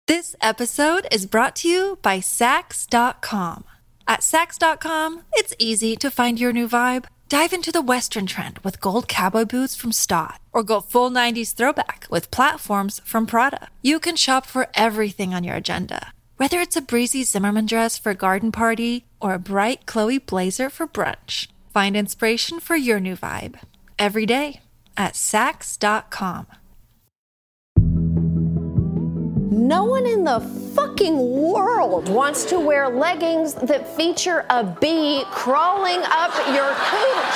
This episode is brought to you by Saks.com. At Saks.com, it's easy to find your new vibe. Dive into the Western trend with gold cowboy boots from Staud, or go full 90s throwback with platforms from Prada. You can shop for everything on your agenda, whether it's a breezy Zimmermann dress for a garden party or a bright Chloe blazer for brunch. Find inspiration for your new vibe every day at Saks.com. No one in the fucking world wants to wear leggings that feature a bee crawling up your cooch.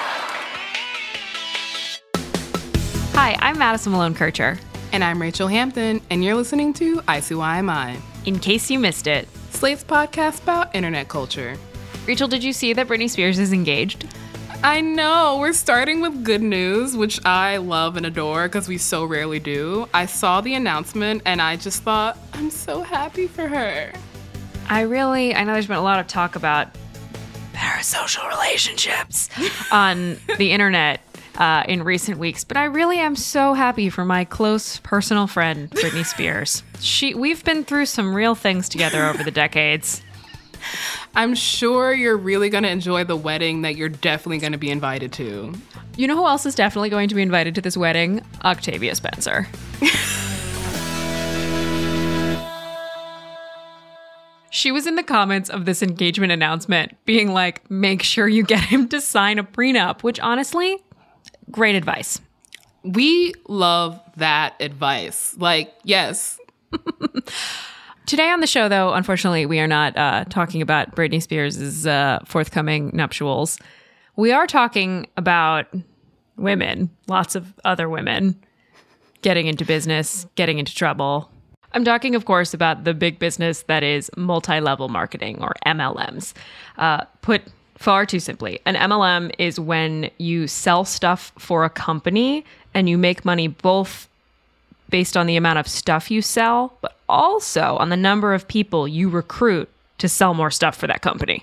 Hi, I'm Madison Malone Kircher. And I'm Rachel Hampton, and you're listening to ICYMI. In case you missed it, Slate's podcast about internet culture. Rachel, did you see that Britney Spears is engaged? I know, we're starting with good news, which I love and adore because we so rarely do. I saw the announcement and I just thought, I'm so happy for her. I know there's been a lot of talk about parasocial relationships on the internet in recent weeks, but I really am so happy for my close personal friend, Britney Spears. We've been through some real things together over the decades. I'm sure you're really going to enjoy the wedding that you're definitely going to be invited to. You know who else is definitely going to be invited to this wedding? Octavia Spencer. She was in the comments of this engagement announcement being like, make sure you get him to sign a prenup, which honestly, great advice. We love that advice. Like, yes. Today on the show, though, unfortunately, we are not talking about Britney Spears' forthcoming nuptials. We are talking about women, lots of other women, getting into business, getting into trouble. I'm talking, of course, about the big business that is multi-level marketing, or MLMs. Put far too simply, an MLM is when you sell stuff for a company and you make money both based on the amount of stuff you sell, but also on the number of people you recruit to sell more stuff for that company.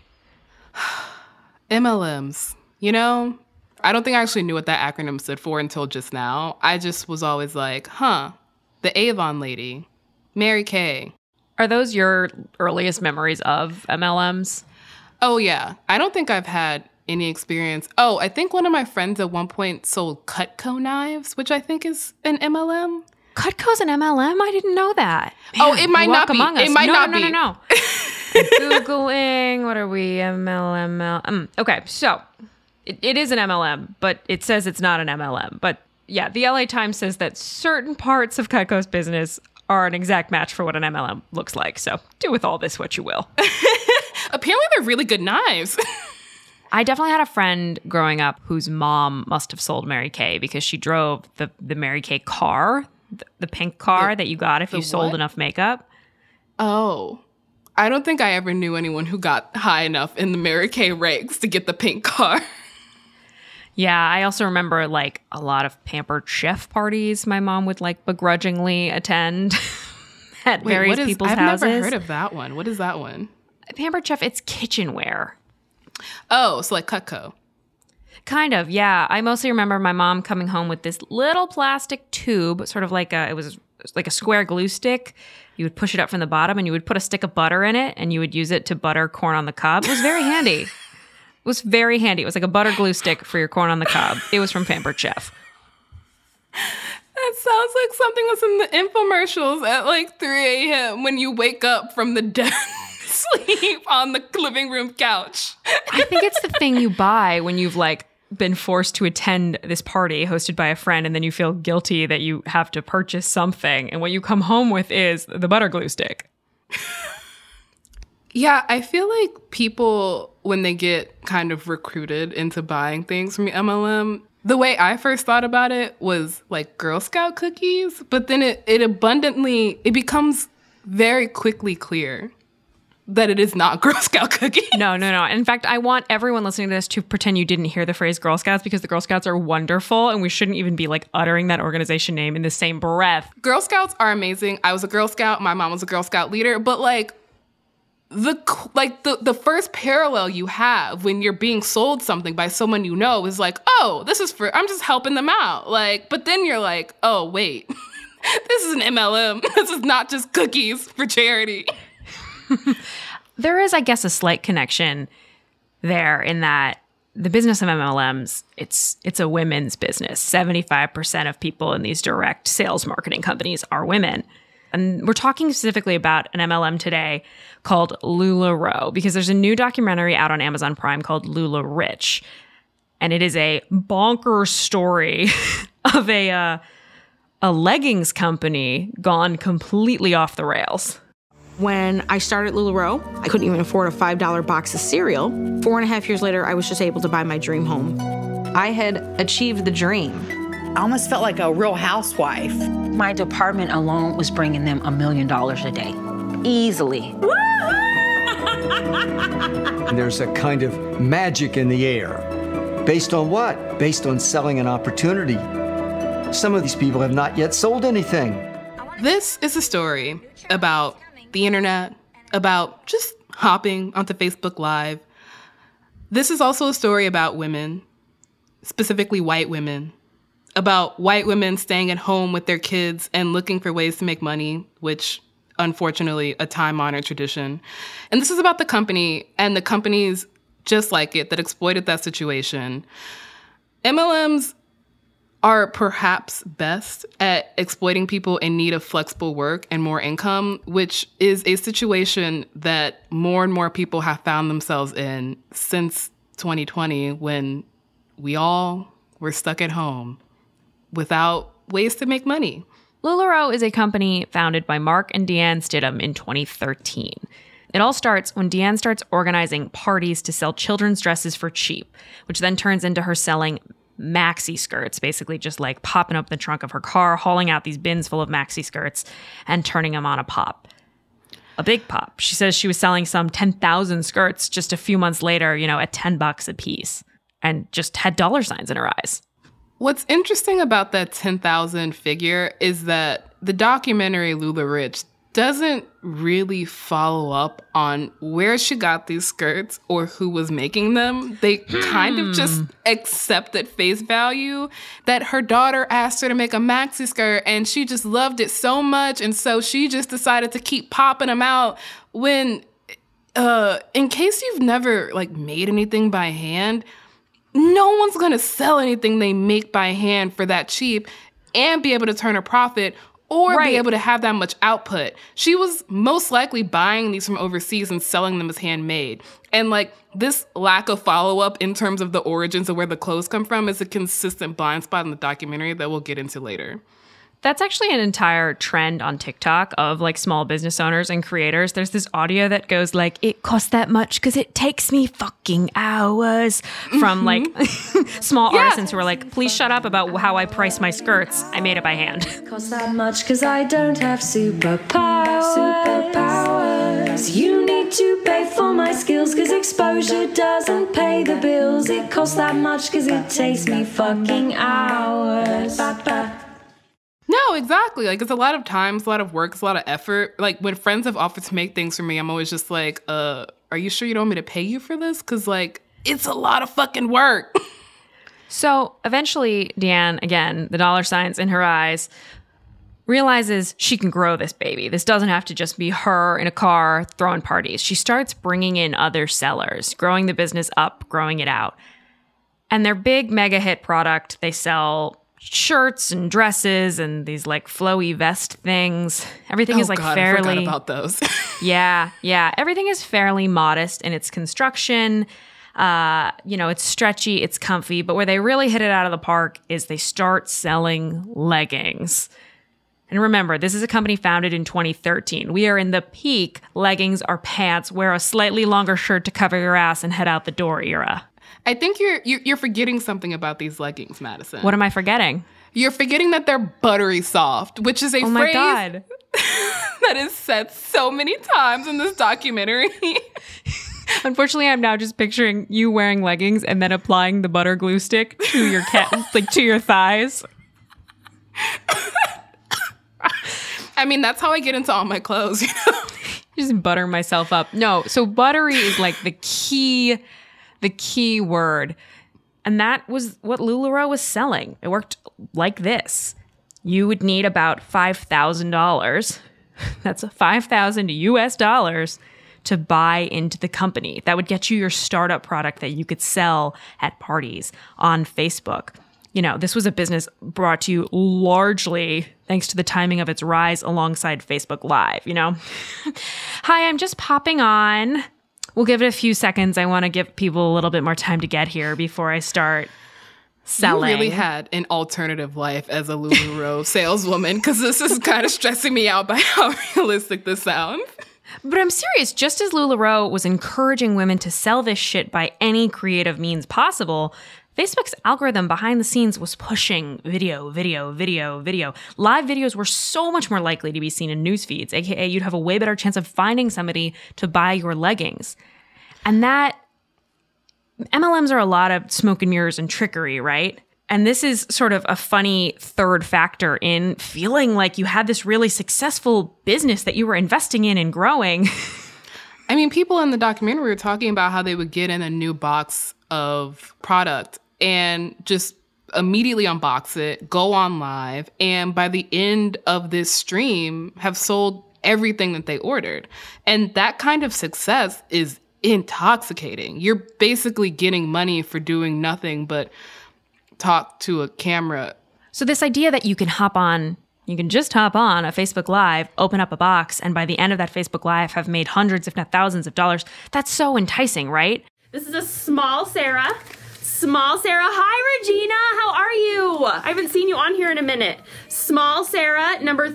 MLMs. You know, I don't think I actually knew what that acronym stood for until just now. I just was always like, the Avon lady, Mary Kay. Are those your earliest memories of MLMs? Oh, yeah. I don't think I've had any experience. Oh, I think one of my friends at one point sold Cutco knives, which I think is an MLM. Cutco's an MLM? I didn't know that. Man, it might not be. It might not be. No. Googling, what are we? MLM. Okay, so it is an MLM, but it says it's not an MLM. But yeah, the LA Times says that certain parts of Cutco's business are an exact match for what an MLM looks like. So do with all this what you will. Apparently they're really good knives. I definitely had a friend growing up whose mom must have sold Mary Kay because she drove the Mary Kay car, the pink car that you got if you sold enough makeup. Oh, I don't think I ever knew anyone who got high enough in the Mary Kay ranks to get the pink car. Yeah, I also remember like a lot of Pampered Chef parties my mom would like begrudgingly attend at various people's houses. I've never heard of that one. What is that one? Pampered Chef, it's kitchenware. Oh, so like Cutco. Kind of, yeah. I mostly remember my mom coming home with this little plastic tube, sort of like it was like a square glue stick. You would push it up from the bottom and you would put a stick of butter in it and you would use it to butter corn on the cob. It was very handy. It was very handy. It was like a butter glue stick for your corn on the cob. It was from Pampered Chef. That sounds like something that's in the infomercials at like 3 a.m. when you wake up from the dead sleep on the living room couch. I think it's the thing you buy when you've like been forced to attend this party hosted by a friend and then you feel guilty that you have to purchase something. And what you come home with is the butter glue stick. Yeah, I feel like people, when they get kind of recruited into buying things from MLM, the way I first thought about it was like Girl Scout cookies, but then it becomes very quickly clear that it is not Girl Scout cookies. No. In fact, I want everyone listening to this to pretend you didn't hear the phrase Girl Scouts because the Girl Scouts are wonderful and we shouldn't even be like uttering that organization name in the same breath. Girl Scouts are amazing. I was a Girl Scout. My mom was a Girl Scout leader. But like the first parallel you have when you're being sold something by someone you know is like, oh, this is for, I'm just helping them out. Like, but then you're like, oh, wait. This is an MLM. This is not just cookies for charity. There is, I guess, a slight connection there in that the business of MLMs, it's a women's business. 75% of people in these direct sales marketing companies are women. And we're talking specifically about an MLM today called LuLaRoe, because there's a new documentary out on Amazon Prime called LuLaRich. And it is a bonkers story of a leggings company gone completely off the rails. When I started LuLaRoe, I couldn't even afford a $5 box of cereal. 4.5 years later, I was just able to buy my dream home. I had achieved the dream. I almost felt like a real housewife. My department alone was bringing them $1 million a day. Easily. There's a kind of magic in the air. Based on what? Based on selling an opportunity. Some of these people have not yet sold anything. This is a story about the internet, about just hopping onto Facebook Live. This is also a story about women, specifically white women, about white women staying at home with their kids and looking for ways to make money, which, unfortunately, a time-honored tradition. And this is about the company and the companies just like it that exploited that situation. MLMs are perhaps best at exploiting people in need of flexible work and more income, which is a situation that more and more people have found themselves in since 2020, when we all were stuck at home without ways to make money. LuLaRoe is a company founded by Mark and Deanne Stidham in 2013. It all starts when Deanne starts organizing parties to sell children's dresses for cheap, which then turns into her selling maxi skirts, basically just like popping up the trunk of her car, hauling out these bins full of maxi skirts and turning them on a pop. A big pop. She says she was selling some 10,000 skirts just a few months later, at $10 a piece, and just had dollar signs in her eyes. What's interesting about that 10,000 figure is that the documentary LuLaRich doesn't really follow up on where she got these skirts or who was making them. They kind of just accept at face value that her daughter asked her to make a maxi skirt and she just loved it so much, and so she just decided to keep popping them out. When, in case you've never made anything by hand, no one's gonna sell anything they make by hand for that cheap and be able to turn a profit or be able to have that much output. She was most likely buying these from overseas and selling them as handmade. And this lack of follow-up in terms of the origins of where the clothes come from is a consistent blind spot in the documentary that we'll get into later. That's actually an entire trend on TikTok of small business owners and creators. There's this audio that goes it costs that much because it takes me fucking hours, from small artisans who are please shut up about how I price my skirts. I made it by hand. It costs that much because I don't have superpowers. You need to pay for my skills because exposure doesn't pay the bills. It costs that much because it takes me fucking hours. No, exactly. It's a lot of time, it's a lot of work, it's a lot of effort. When friends have offered to make things for me, I'm always just are you sure you don't want me to pay you for this? Because, it's a lot of fucking work. So eventually, Deanne, again, the dollar signs in her eyes, realizes she can grow this baby. This doesn't have to just be her in a car throwing parties. She starts bringing in other sellers, growing the business up, growing it out. And their big mega hit product, they sell shirts and dresses and these flowy vest things. Everything is God, fairly... I forgot about those. Yeah. Everything is fairly modest in its construction. It's stretchy, it's comfy, but where they really hit it out of the park is they start selling leggings. And remember, this is a company founded in 2013. We are in the peak leggings are pants, wear a slightly longer shirt to cover your ass and head out the door era. I think you're forgetting something about these leggings, Madison. What am I forgetting? You're forgetting that they're buttery soft, which is a phrase my God. that is said so many times in this documentary. Unfortunately, I'm now just picturing you wearing leggings and then applying the butter glue stick to your to your thighs. I mean, that's how I get into all my clothes, Just butter myself up. No, so buttery is the key word. And that was what LuLaRoe was selling. It worked like this. you would need about $5,000. That's $5,000 US dollars to buy into the company. That would get you your startup product that you could sell at parties on Facebook. You know, this was a business brought to you largely thanks to the timing of its rise alongside Facebook Live, you know? Hi, I'm just popping on. We'll give it a few seconds. I want to give people a little bit more time to get here before I start selling. You really had an alternative life as a LuLaRoe saleswoman, because this is kind of stressing me out by how realistic this sounds. But I'm serious. Just as LuLaRoe was encouraging women to sell this shit by any creative means possible, Facebook's algorithm behind the scenes was pushing video. Live videos were so much more likely to be seen in news feeds, aka you'd have a way better chance of finding somebody to buy your leggings. And that MLMs are a lot of smoke and mirrors and trickery, right? And this is sort of a funny third factor in feeling like you had this really successful business that you were investing in and growing. I mean, people in the documentary were talking about how they would get in a new box of product and just immediately unbox it, go on live, and by the end of this stream have sold everything that they ordered. And that kind of success is intoxicating. You're basically getting money for doing nothing but talk to a camera. So this idea that you can just hop on a Facebook Live, open up a box, and by the end of that Facebook Live have made hundreds, if not thousands of dollars, that's so enticing, right? This is a small Sarah. Small Sarah. Hi, Regina. How are you? I haven't seen you on here in a minute. Small Sarah, number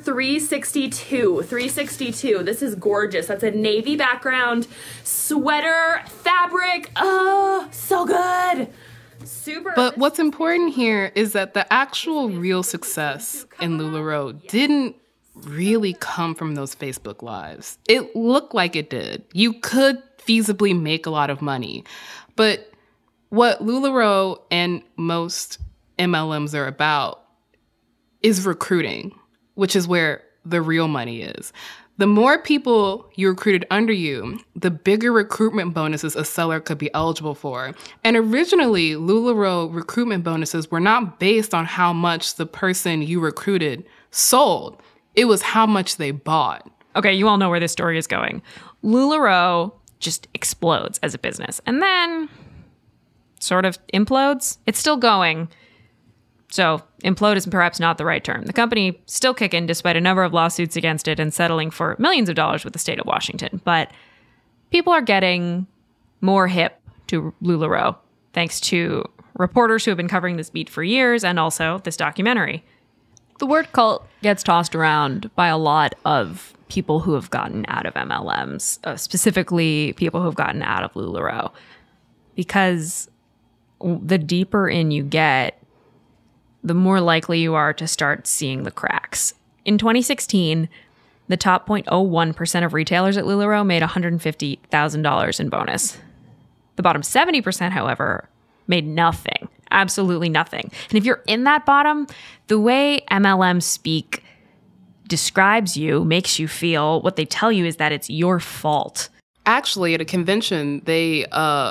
362. 362. This is gorgeous. That's a navy background, sweater, fabric. Oh, so good. Super. But what's important here is that the actual real success in LuLaRoe didn't really come from those Facebook Lives. It looked like it did. You could feasibly make a lot of money. But what LuLaRoe and most MLMs are about is recruiting, which is where the real money is. The more people you recruited under you, the bigger recruitment bonuses a seller could be eligible for. And originally, LuLaRoe recruitment bonuses were not based on how much the person you recruited sold. It was how much they bought. Okay, you all know where this story is going. LuLaRoe just explodes as a business and then sort of implodes. It's still going. So implode is perhaps not the right term. The company still kicking despite a number of lawsuits against it and settling for millions of dollars with the state of Washington. But people are getting more hip to LuLaRoe thanks to reporters who have been covering this beat for years and also this documentary. The word cult gets tossed around by a lot of people who have gotten out of MLMs, specifically people who have gotten out of LuLaRoe, because the deeper in you get, the more likely you are to start seeing the cracks. In 2016, the top 0.01% of retailers at LuLaRoe made $150,000 in bonus. The bottom 70%, however, made nothing, absolutely nothing. And if you're in that bottom, the way MLM speak describes you, makes you feel, what they tell you is that it's your fault. Actually, at a convention, they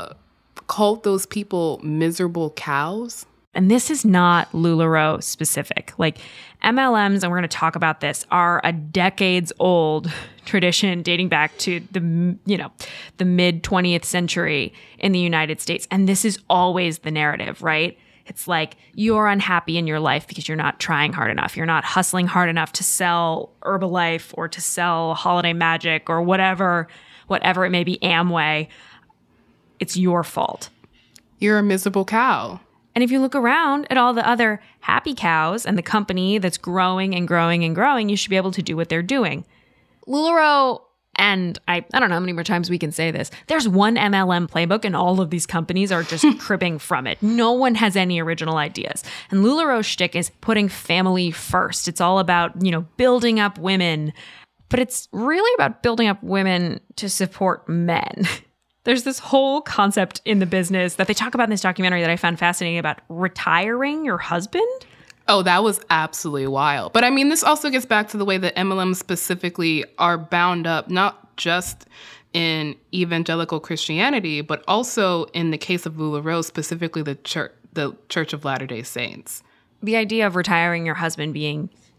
called those people miserable cows. And this is not LuLaRoe specific. Like MLMs, and we're going to talk about this, are a decades-old tradition dating back to the mid 20th century in the United States. And this is always the narrative, right? It's like you're unhappy in your life because you're not trying hard enough. You're not hustling hard enough to sell Herbalife or to sell Holiday Magic or whatever it may be, Amway. It's your fault. You're a miserable cow. And if you look around at all the other happy cows and the company that's growing and growing and growing, you should be able to do what they're doing. LuLaRoe, and I don't know how many more times we can say this, there's one MLM playbook and all of these companies are just cribbing from it. No one has any original ideas. And LuLaRoe's shtick is putting family first. It's all about, building up women. But it's really about building up women to support men. There's this whole concept in the business that they talk about in this documentary that I found fascinating about retiring your husband. Oh, that was absolutely wild. But I mean, this also gets back to the way that MLMs specifically are bound up, not just in evangelical Christianity, but also in the case of LuLaRoe, specifically the Church of Latter-day Saints. The idea of retiring your husband being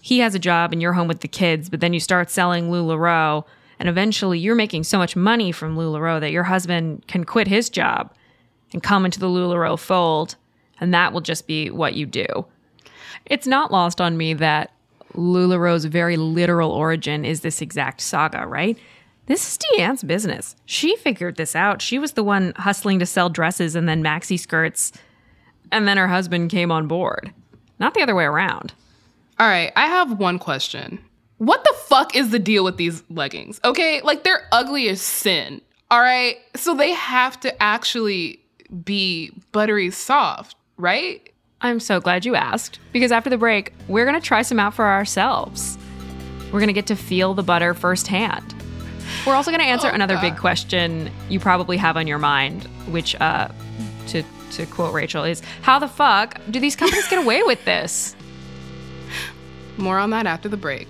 he has a job and you're home with the kids, but then you start selling LuLaRoe, and eventually you're making so much money from LuLaRoe that your husband can quit his job and come into the LuLaRoe fold, and that will just be what you do. It's not lost on me that LuLaRoe's very literal origin is this exact saga, right? This is Deanne's business. She figured this out. She was the one hustling to sell dresses and then maxi skirts, and then her husband came on board. Not the other way around. All right, I have one question. What the fuck is the deal with these leggings? Okay, like they're ugly as sin. All right, so they have to actually be buttery soft, right? I'm so glad you asked, because after the break, we're going to try some out for ourselves. We're going to get to feel the butter firsthand. We're also going to answer another big question you probably have on your mind, which, to quote Rachel, is how the fuck do these companies get away with this? More on that after the break.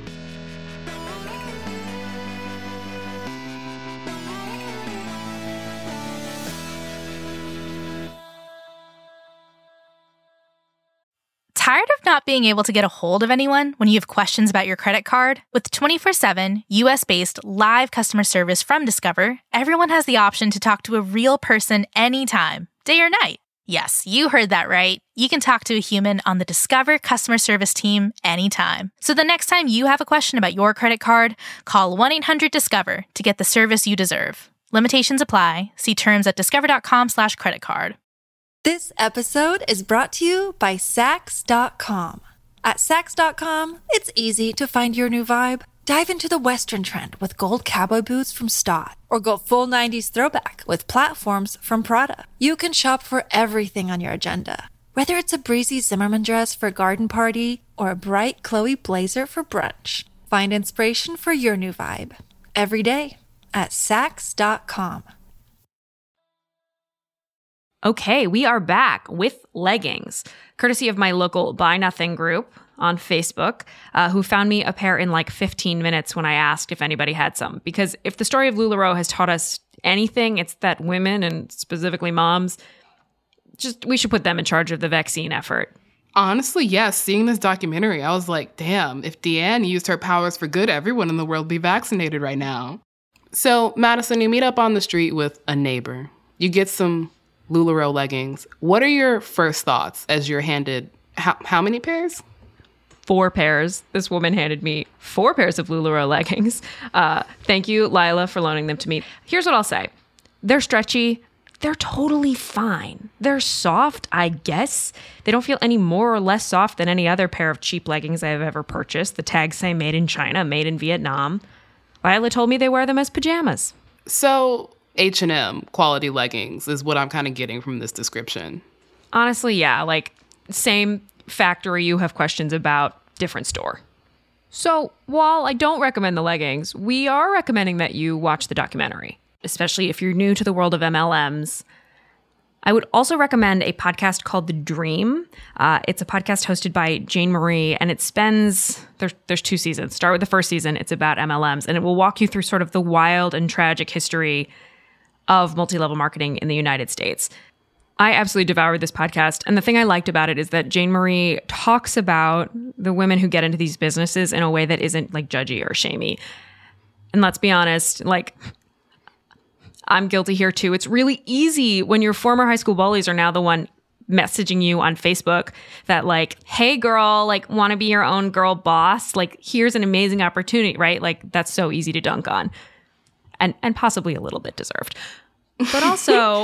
Tired of not being able to get a hold of anyone when you have questions about your credit card? With 24/7 US-based live customer service from Discover, everyone has the option to talk to a real person anytime, day or night. Yes, you heard that right. You can talk to a human on the Discover customer service team anytime. So the next time you have a question about your credit card, call 1-800-DISCOVER to get the service you deserve. Limitations apply. See terms at discover.com/creditcard. This episode is brought to you by Sax.com. At Sax.com, it's easy to find your new vibe. Dive into the Western trend with gold cowboy boots from Stott, or go full 90s throwback with platforms from Prada. You can shop for everything on your agenda, whether it's a breezy Zimmermann dress for a garden party or a bright Chloe blazer for brunch. Find inspiration for your new vibe every day at Sax.com. Okay, we are back with leggings, courtesy of my local Buy Nothing group on Facebook, who found me a pair in like 15 minutes when I asked if anybody had some. Because if the story of LuLaRoe has taught us anything, it's that women, and specifically moms, we should put them in charge of the vaccine effort. Honestly, yes. Seeing this documentary, I was like, damn, if Deanne used her powers for good, everyone in the world would be vaccinated right now. So, Madison, you meet up on the street with a neighbor. You get some LuLaRoe leggings. What are your first thoughts as you're handed how many pairs? 4 pairs. This woman handed me 4 pairs of LuLaRoe leggings. Thank you, Lila, for loaning them to me. Here's what I'll say. They're stretchy. They're totally fine. They're soft, I guess. They don't feel any more or less soft than any other pair of cheap leggings I've ever purchased. The tags say made in China, made in Vietnam. Lila told me they wear them as pajamas. So H&M quality leggings is what I'm kind of getting from this description. Honestly, yeah. Like, same factory you have questions about, different store. So while I don't recommend the leggings, we are recommending that you watch the documentary, especially if you're new to the world of MLMs. I would also recommend a podcast called The Dream. It's a podcast hosted by Jane Marie, and it spends, there's 2 seasons. Start with the first season. It's about MLMs, and it will walk you through sort of the wild and tragic history of multi-level marketing in the United States. I absolutely devoured this podcast, and the thing I liked about it is that Jane Marie talks about the women who get into these businesses in a way that isn't like judgy or shamey. And let's be honest, like, I'm guilty here too. It's really easy when your former high school bullies are now the one messaging you on Facebook that like, hey girl, like, want to be your own girl boss? Like, here's an amazing opportunity, right? Like, that's so easy to dunk on, and possibly a little bit deserved. But also,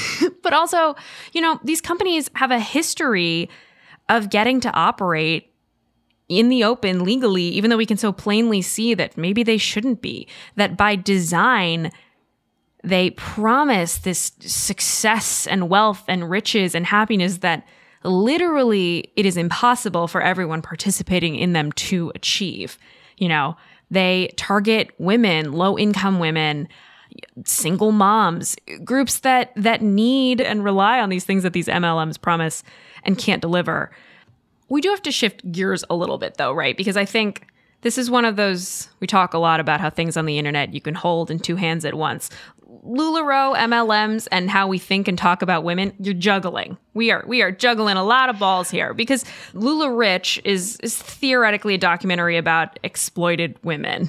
you know, these companies have a history of getting to operate in the open legally, even though we can so plainly see that maybe they shouldn't be. That by design, they promise this success and wealth and riches and happiness that literally it is impossible for everyone participating in them to achieve. You know, they target women, low-income women, single moms, groups that need and rely on these things that these MLMs promise and can't deliver. We do have to shift gears a little bit though, right? Because I think this is one of those, we talk a lot about how things on the internet you can hold in 2 hands at once. LuLaRoe, MLMs, and how we think and talk about women, you're juggling. We are juggling a lot of balls here because LuLaRich is theoretically a documentary about exploited women.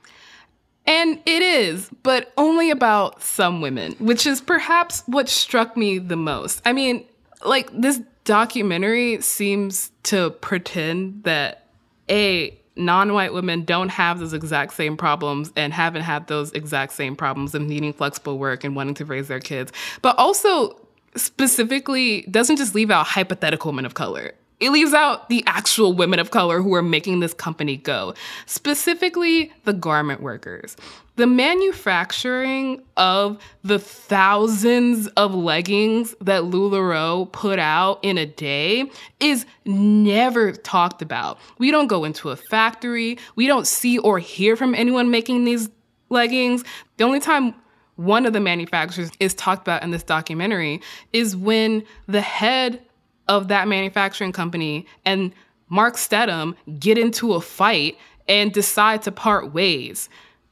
And it is, but only about some women, which is perhaps what struck me the most. I mean, like, this documentary seems to pretend that, non-white women don't have those exact same problems and haven't had those exact same problems of needing flexible work and wanting to raise their kids, but also specifically doesn't just leave out hypothetical women of color. It leaves out the actual women of color who are making this company go, specifically the garment workers. The manufacturing of the thousands of leggings that LuLaRoe put out in a day is never talked about. We don't go into a factory. We don't see or hear from anyone making these leggings. The only time one of the manufacturers is talked about in this documentary is when the head of that manufacturing company and Mark Steadham get into a fight and decide to part ways.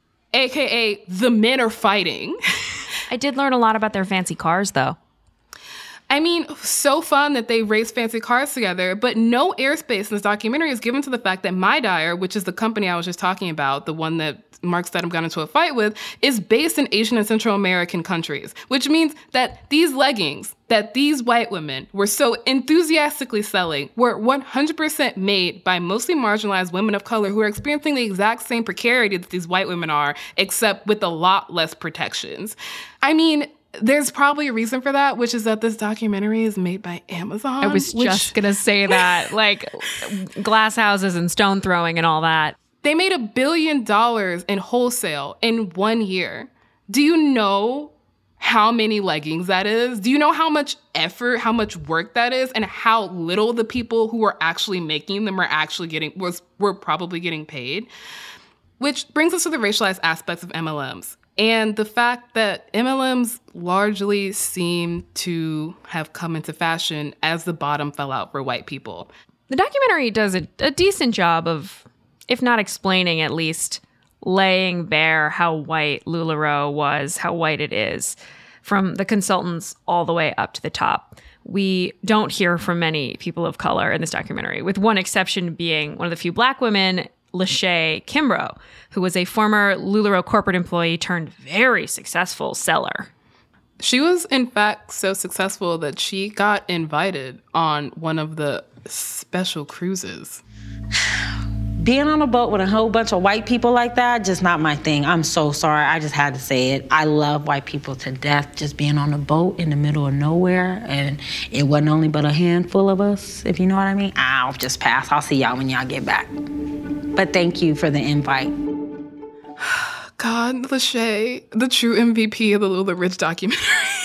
AKA, the men are fighting. I did learn a lot about their fancy cars, though. I mean, so fun that they race fancy cars together, but no airspace in this documentary is given to the fact that My Dyer, which is the company I was just talking about, the one that Mark Steadham got into a fight with, is based in Asian and Central American countries, which means that these leggings that these white women were so enthusiastically selling were 100% made by mostly marginalized women of color who are experiencing the exact same precarity that these white women are, except with a lot less protections. I mean, there's probably a reason for that, which is that this documentary is made by Amazon. I was just going to say that, like glass houses and stone throwing and all that. They made $1 billion in wholesale in 1 year. Do you know how many leggings that is? Do you know how much effort, how much work that is, and how little the people who were actually making them were probably getting paid? Which brings us to the racialized aspects of MLMs and the fact that MLMs largely seem to have come into fashion as the bottom fell out for white people. The documentary does a decent job of, if not explaining, at least laying bare how white LuLaRoe was, how white it is, from the consultants all the way up to the top. We don't hear from many people of color in this documentary, with one exception being one of the few black women, Lachey Kimbrough, who was a former LuLaRoe corporate employee turned very successful seller. She was, in fact, so successful that she got invited on one of the special cruises. Being on a boat with a whole bunch of white people like that, just not my thing. I'm so sorry. I just had to say it. I love white people to death. Just being on a boat in the middle of nowhere, and it wasn't only but a handful of us, if you know what I mean. I'll just pass. I'll see y'all when y'all get back. But thank you for the invite. God, Lachey, the true MVP of the LuLaRich documentary.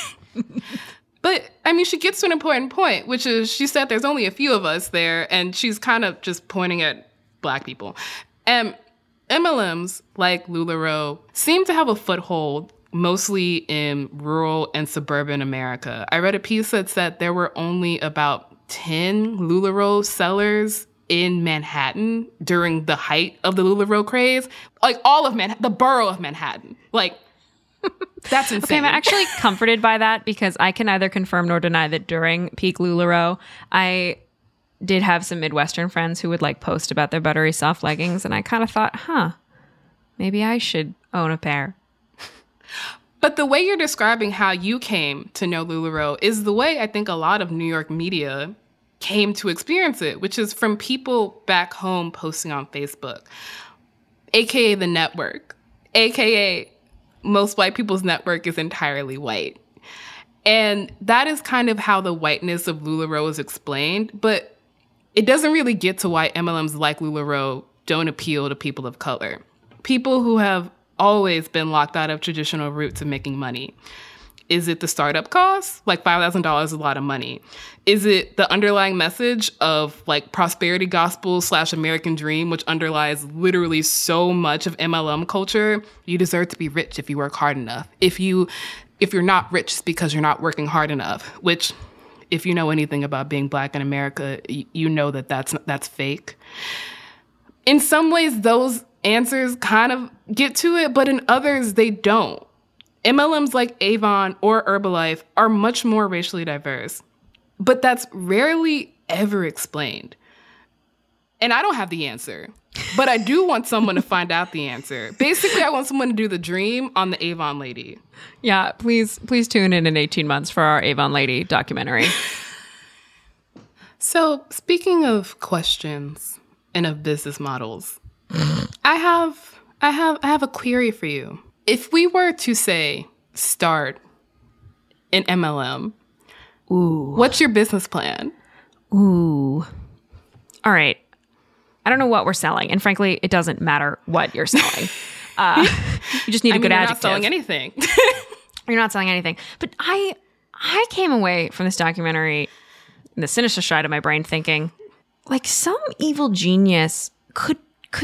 But, I mean, she gets to an important point, which is she said there's only a few of us there, and she's kind of just pointing at Black people. And MLMs, like LuLaRoe, seem to have a foothold mostly in rural and suburban America. I read a piece that said there were only about 10 LuLaRoe sellers in Manhattan during the height of the LuLaRoe craze. Like, all of Manhattan, the borough of Manhattan. Like, that's insane. Okay, I'm actually comforted by that because I can neither confirm nor deny that during peak LuLaRoe, I did have some Midwestern friends who would like post about their buttery soft leggings, and I kind of thought, maybe I should own a pair. But the way you're describing how you came to know LuLaRoe is the way I think a lot of New York media came to experience it, which is from people back home posting on Facebook, aka the network, aka most white people's network is entirely white. And that is kind of how the whiteness of LuLaRoe is explained, but it doesn't really get to why MLMs like LuLaRoe don't appeal to people of color. People who have always been locked out of traditional routes of making money. Is it the startup costs? Like $5,000 is a lot of money. Is it the underlying message of like prosperity gospel / American dream, which underlies literally so much of MLM culture? You deserve to be rich if you work hard enough. If you're not rich, it's because you're not working hard enough, which, if you know anything about being Black in America, you know that that's fake. In some ways, those answers kind of get to it, but in others, they don't. MLMs like Avon or Herbalife are much more racially diverse, but that's rarely ever explained. And I don't have the answer, but I do want someone to find out the answer. Basically, I want someone to do the dream on the Avon lady. Yeah, please tune in 18 months for our Avon lady documentary. So, speaking of questions and of business models, I have a query for you. If we were to say start an MLM, what's your business plan? All right. I don't know what we're selling, and frankly, it doesn't matter what you're selling. You just need a good adjective. You're not selling anything. You're not selling anything. But I came away from this documentary, the sinister side of my brain, thinking, like, some evil genius could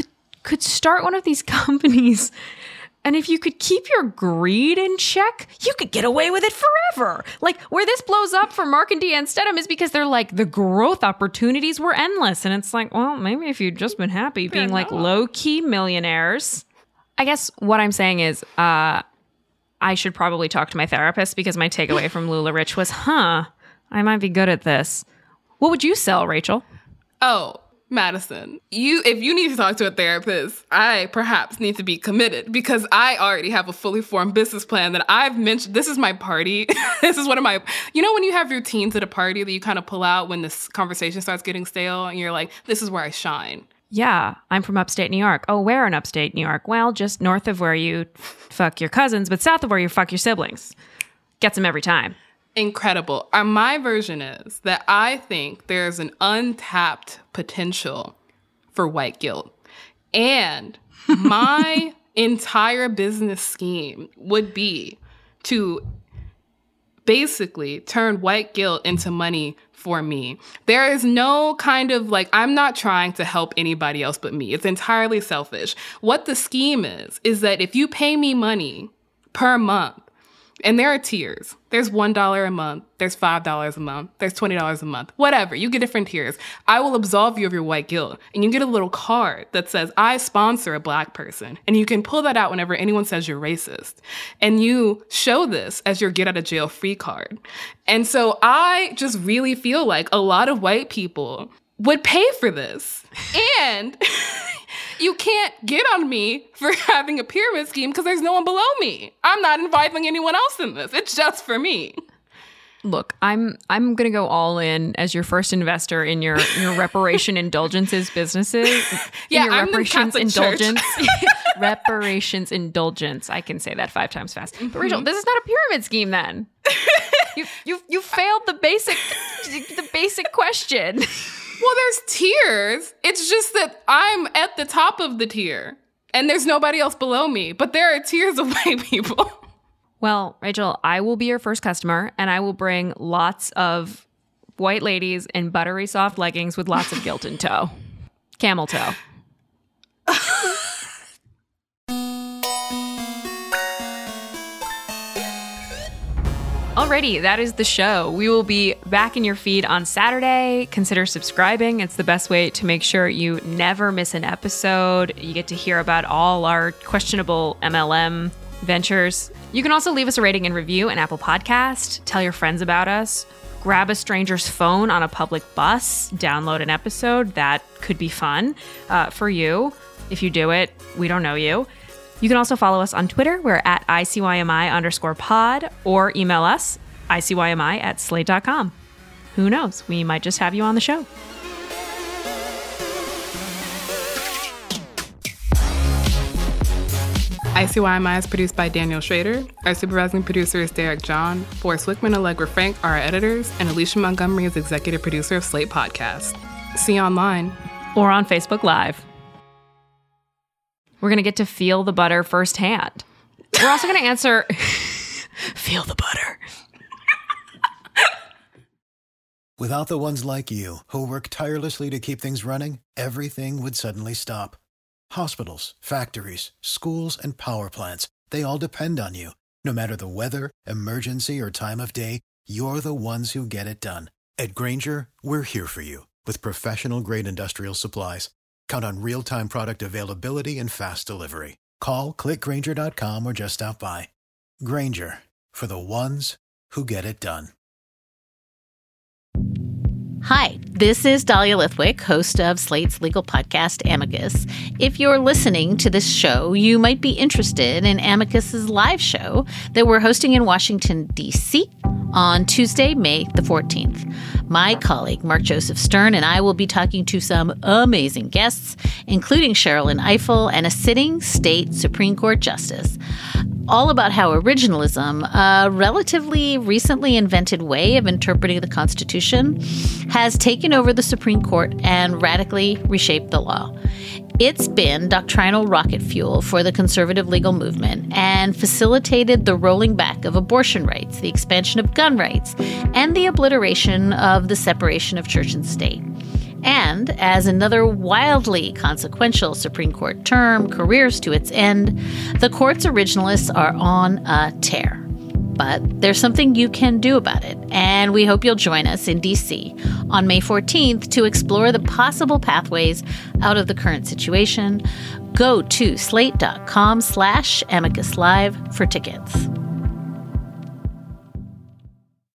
start one of these companies, and if you could keep your greed in check, you could get away with it forever. Like, where this blows up for Mark and Deanne Stedham is because they're like, the growth opportunities were endless. And it's like, well, maybe if you'd just been happy being like low-key millionaires. I guess what I'm saying is I should probably talk to my therapist, because my takeaway from Lula Rich was, I might be good at this. What would you sell, Rachel? Oh, Madison, if you need to talk to a therapist, I perhaps need to be committed, because I already have a fully formed business plan that I've mentioned. This is my party. This is one of my, when you have routines at a party that you kind of pull out when this conversation starts getting stale, and you're like, this is where I shine. Yeah, I'm from upstate New York. Oh, where in upstate New York? Well, just north of where you fuck your cousins, but south of where you fuck your siblings. Gets them every time. Incredible. My version is that I think there's an untapped potential for white guilt. And my entire business scheme would be to basically turn white guilt into money for me. There is no kind of I'm not trying to help anybody else but me. It's entirely selfish. What the scheme is that if you pay me money per month, and there are tiers. There's $1 a month. There's $5 a month. There's $20 a month. Whatever. You get different tiers. I will absolve you of your white guilt. And you get a little card that says, I sponsor a Black person. And you can pull that out whenever anyone says you're racist. And you show this as your get out of jail free card. And so I just really feel like a lot of white people would pay for this. And you can't get on me for having a pyramid scheme because there's no one below me. I'm not inviting anyone else in this. It's just for me. Look, I'm going to go all in as your first investor in your reparation indulgences businesses. Yeah, your I'm reparations the indulgence. Reparations indulgence. I can say that 5 times fast. But Rachel, this is not a pyramid scheme then. You failed the basic question. Well, there's tiers. It's just that I'm at the top of the tier and there's nobody else below me, but there are tiers of white people. Well, Rachel, I will be your first customer, and I will bring lots of white ladies in buttery soft leggings with lots of guilt in tow. Camel toe. Alrighty, that is the show. We will be back in your feed on Saturday. Consider subscribing. It's the best way to make sure you never miss an episode. You get to hear about all our questionable MLM ventures. You can also leave us a rating and review in Apple Podcast. Tell your friends about us. Grab a stranger's phone on a public bus. Download an episode. That could be fun for you. If you do it, we don't know you. You can also follow us on Twitter. We're at ICYMI_pod, or email us, ICYMI@slate.com. Who knows? We might just have you on the show. ICYMI is produced by Daniel Schrader. Our supervising producer is Derek John. Forrest Wickman, Allegra Frank are our editors, and Alicia Montgomery is executive producer of Slate Podcast. See you online. Or on Facebook Live. We're going to get to feel the butter firsthand. We're also going to answer... Feel the butter. Without the ones like you, who work tirelessly to keep things running, everything would suddenly stop. Hospitals, factories, schools, and power plants, they all depend on you. No matter the weather, emergency, or time of day, you're the ones who get it done. At Grainger, we're here for you with professional-grade industrial supplies. Count on real-time product availability and fast delivery. Call, click Grainger.com, or just stop by. Grainger, for the ones who get it done. Hi, this is Dahlia Lithwick, host of Slate's legal podcast, Amicus. If you're listening to this show, you might be interested in Amicus's live show that we're hosting in Washington, D.C. on Tuesday, May the 14th. My colleague, Mark Joseph Stern, and I will be talking to some amazing guests, including Sherrilyn Ifill and a sitting state Supreme Court justice, all about how originalism, a relatively recently invented way of interpreting the Constitution, has taken over the Supreme Court and radically reshaped the law. It's been doctrinal rocket fuel for the conservative legal movement and facilitated the rolling back of abortion rights, the expansion of gun rights, and the obliteration of the separation of church and state. And as another wildly consequential Supreme Court term careers to its end, the court's originalists are on a tear. But there's something you can do about it, and we hope you'll join us in D.C. on May 14th to explore the possible pathways out of the current situation. Go to slate.com/amicuslive for tickets.